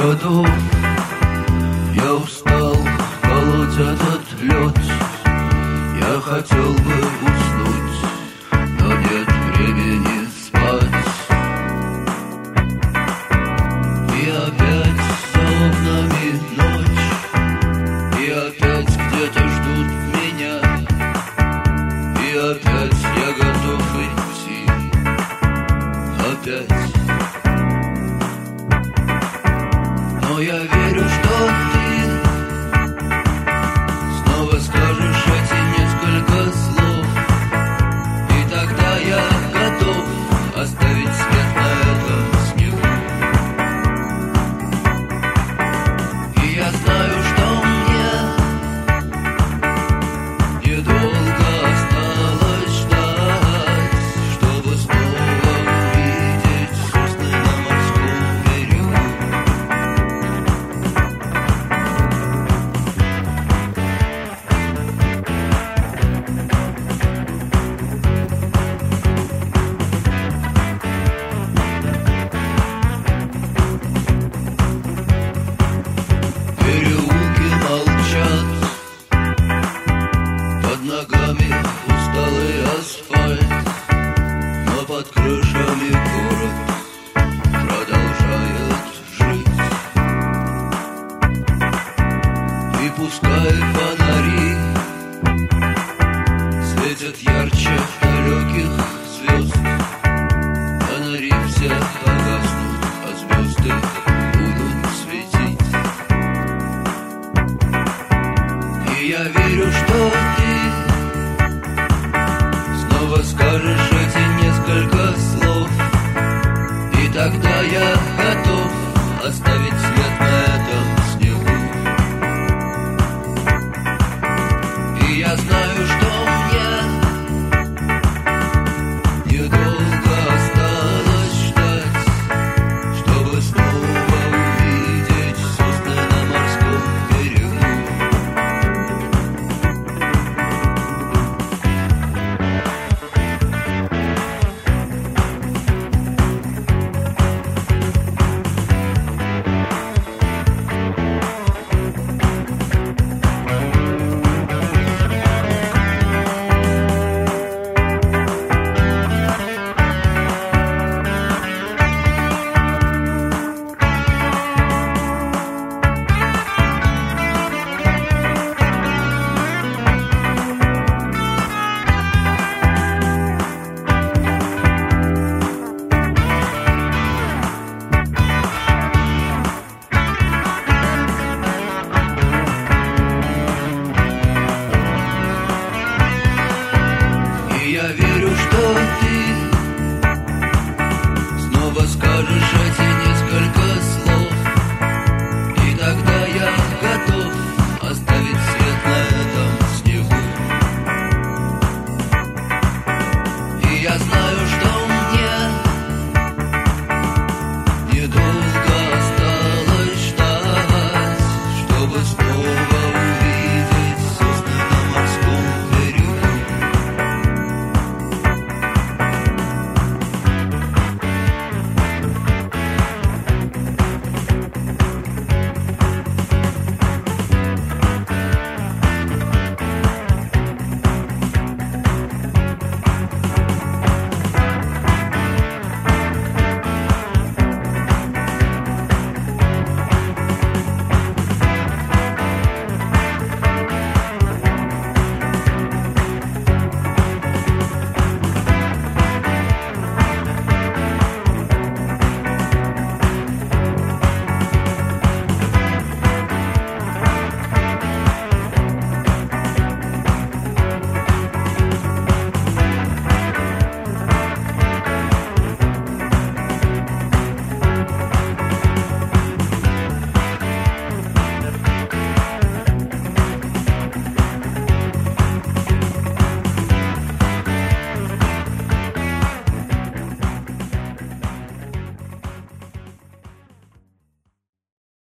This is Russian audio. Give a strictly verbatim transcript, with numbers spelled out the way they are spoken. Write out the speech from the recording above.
городов. Я устал колоть этот лед. Я хотел бы уснуть, но нет времени спать. И опять за окнами ночь, и опять где-то ждут меня, и опять я готов идти, опять. Но я верю, что ты снова скажешь эти несколько слов, и тогда я готов оставить след на этом снегу. И я знаю, что мне недолго осталось ждать, чтобы снова увидеть сосны на морском берегу. Переулки молчат, под ногами усталый асфальт, но под крышами город продолжает жить. И пускай фонарь